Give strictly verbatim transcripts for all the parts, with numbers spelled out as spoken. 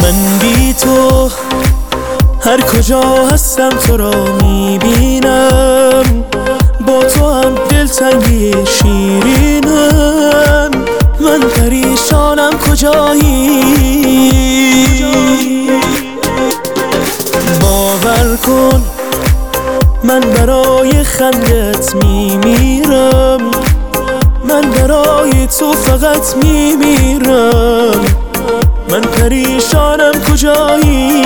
من بی تو هر کجا هستم تو را میبینم، با تو هم دلتنگی شیرینم. من پریشانم کجایی، باور کن من برای خندت میمیرم، من برای تو فقط میمیرم. من پریشانم کجایی،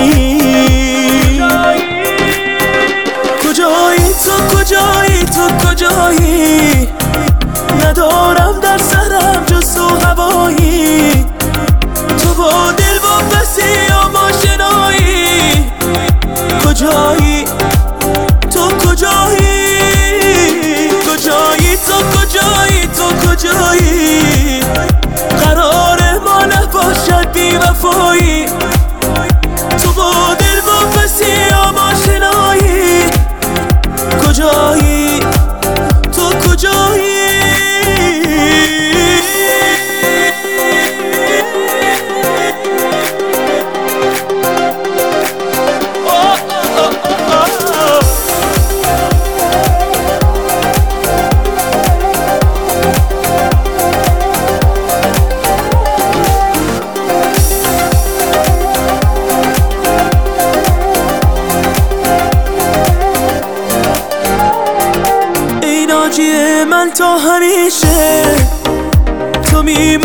کجایی تو، کجایی تو، کجایی؟ ندارم در سرم جز تو هوایی، تو با دل واپسی یا آشنایی. کجایی تو، کجایی؟ کجایی تو، کجایی تو، کجایی؟ قرار ما نباشد بی وفایی، تو با دل واپسی یا آشنایی. کجایی تو، کجایی؟ من تا همیشه تو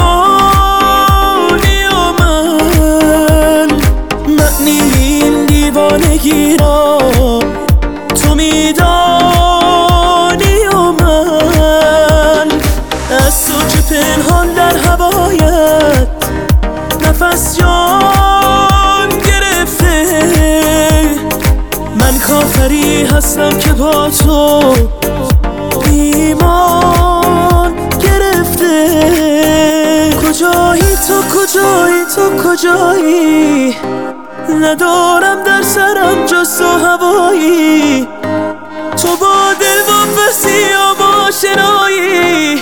میمانی و من معنی این دیوانگی را تو میدانی و من از تو که پنهان در هوایت نفس جان گرفته. من کافری هستم که با تو ایمان گرفته. کجایی تو، کجایی تو، کجایی؟ ندارم در سرم جز تو هوایی، تو با دل واپسی یا آشنایی.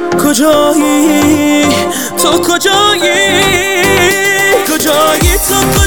کجایی تو، کجایی؟ کجایی تو